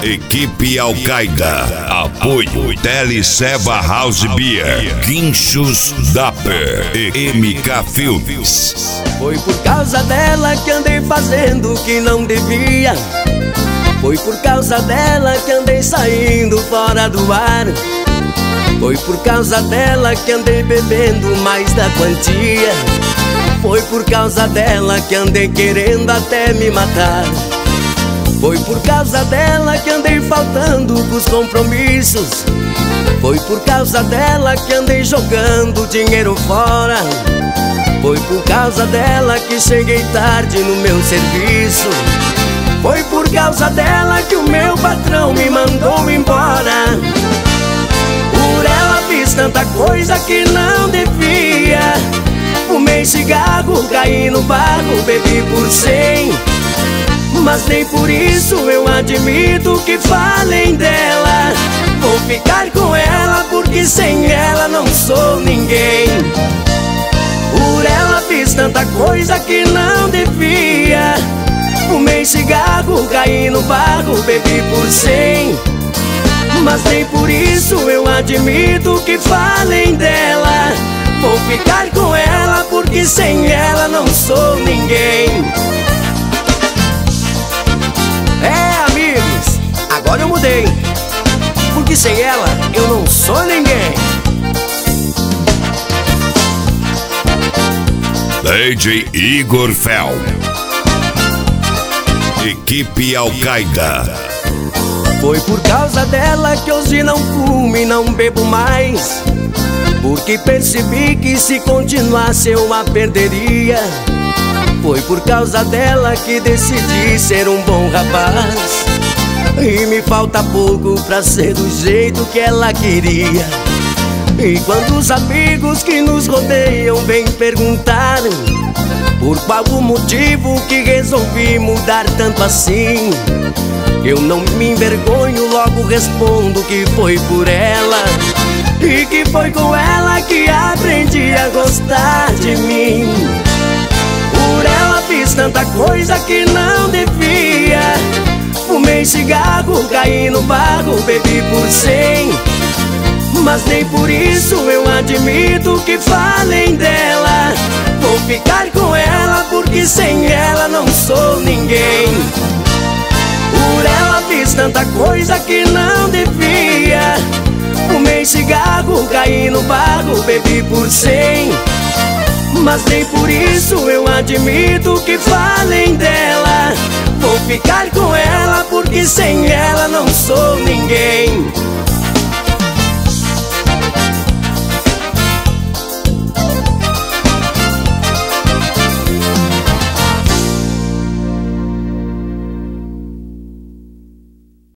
Equipe Al-Qaeda. Apoio Teleceva House Beer, Guinchos Dapper e MK Filmes. Foi por causa dela que andei fazendo o que não devia. Foi por causa dela que andei saindo fora do ar. Foi por causa dela que andei bebendo mais da quantia. Foi por causa dela que andei querendo até me matar. Foi por causa dela que andei faltando pros compromissos. Foi por causa dela que andei jogando dinheiro fora. Foi por causa dela que cheguei tarde no meu serviço. Foi por causa dela que o meu patrão me mandou embora. Por ela fiz tanta coisa que não devia. Fumei cigarro, caí no barro, bebi por 100. Mas nem por isso eu admito que falem dela. Vou ficar com ela porque sem ela não sou ninguém. Por ela fiz tanta coisa que não devia. Fumei cigarro, caí no barro, bebi por 100. Mas nem por isso eu admito que falem dela. Vou ficar com ela porque sem ela não sou ninguém. É, amigos, agora eu mudei, porque sem ela eu não sou ninguém. DJ Igor Fel. Equipe Al-Qaeda. Foi por causa dela que hoje não fumo e não bebo mais. Porque percebi que se continuasse eu a perderia. Foi por causa dela que decidi ser um bom rapaz. E me falta pouco pra ser do jeito que ela queria. E quando os amigos que nos rodeiam vêm perguntar por qual o motivo que resolvi mudar tanto assim, eu não me envergonho, logo respondo que foi por ela. E que foi com ela que aprendi a gostar de mim. Por ela fiz tanta coisa que não devia. Fumei cigarro, caí no barro, bebi por 100. Mas nem por isso eu admito que falem dela. Vou ficar com ela porque sem ela não sou ninguém. Por ela fiz tanta coisa que não devia. Fumei cigarro, caí no barro, bebi por 100. Mas nem por isso eu admito que falem